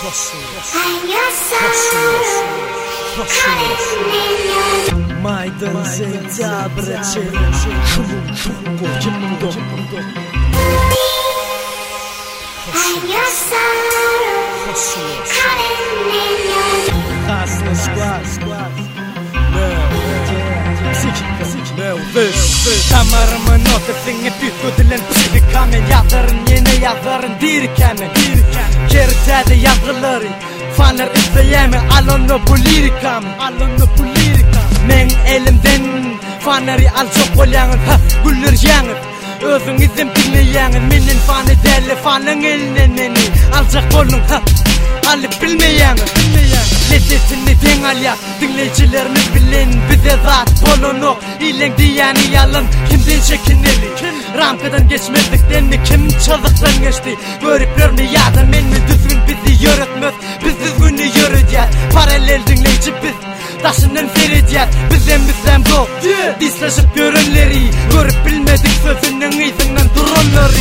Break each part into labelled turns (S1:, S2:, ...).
S1: I'm your sorrow,
S2: Maiden zeyta breçe Şumu kimdo
S1: I'm your sorrow,
S2: Hustler squad Damarımın ortasını tütküdülen psikikamın Yazarın yine yazarın dirikemin Kertede yazgıları Fanlar izleyemi alonu bu lirikamın Men elimden fanları al çok olyanın Güller yanıp Özün izim dinleyenin Minin fanı deli fanın elinin meni Alacak olun alıp bilmeyenin Lezzetini den alyak Dinleyicilerimiz bilin bize zat bolunu İlen diyeni yalın kimden çekineli Ramkadan geçmezlikten mi kim çazıktan geçti Görüp görmeyedim men mi düzgün bizi yöretmez Biz düzgünü yürüyeceğiz Paralel dinleyici biz Taşından seyredeceğiz Bizden bu Dislaşıp görünleri Görüp bilmedik sözünün izinden duranları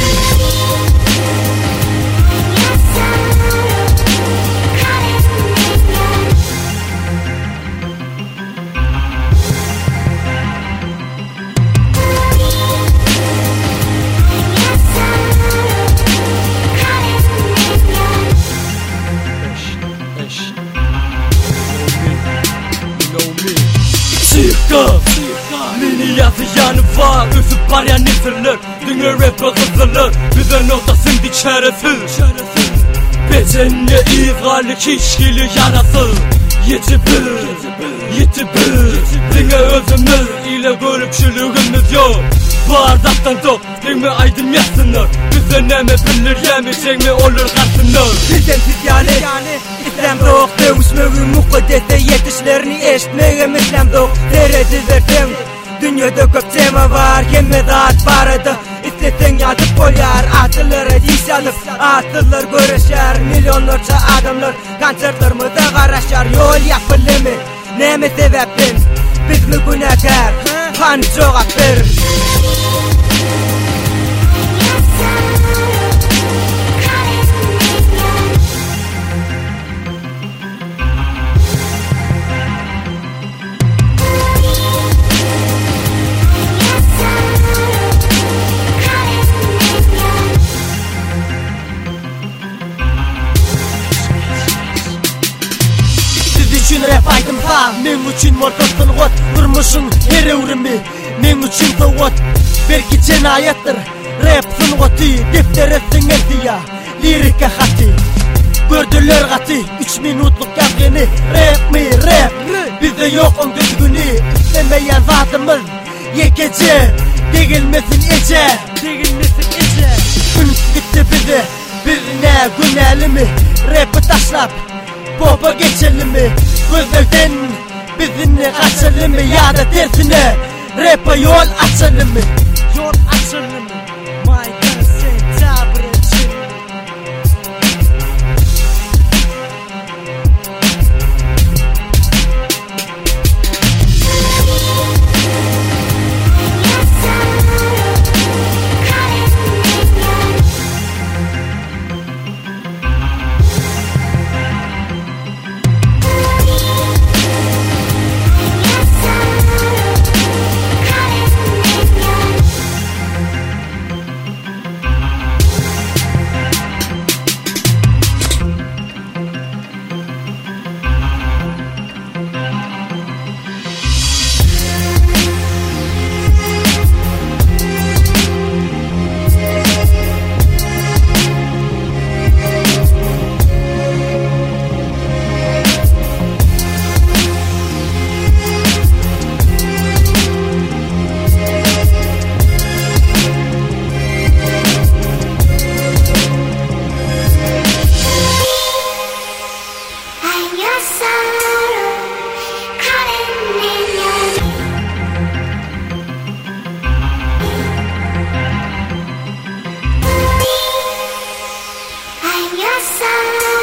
S2: Mini yazıyanı var Üzüp var ya nefirler Dünya rap hazırlar Bize notasın dikşeresiz Becenle izgali kişkili yarası Yeti bir Dünya özümüz ile görükçülüğümüz yok Bardaktan top Dengme aydın yazsınlar Bize neme bilir yemeyecek mi olur karsınlar
S3: Bizdensiz yani İslam doğuk Dövüşmeyi mukaddeste yetişlerini eşitmeyi İslam doğuk Terediz verdim Dünyada köp tema var Kemme zat barıdı İstesen yazıp koyar Atılır edisanıp Atılır görüşer Milyonlarca adamlar Konsertlarımıza karaşar Yol yapılı mı Neme sebepten Biz mi günahkar Hani cevap ver Rap aydım ha, men üçün mortostan got Durmuşun her evrimi, men üçün de got Belki cenayettır, rap sun goti Defteresin eldiya, lirika hati Gördüler gati, 3 minutluk yazgını Rap mi rap, bize yokun düzgünü İstemeyen zatımız, yekece Degilmesin ece Gün gitti bize, birine güneli mi Rap'ı taşlap Popa geçelim mi? Gözlerden bizimle kaçalım mı? Ya da tersine rap'a yol açalım mı?
S2: Maiden zeyta breçe
S1: I'm your sorrow.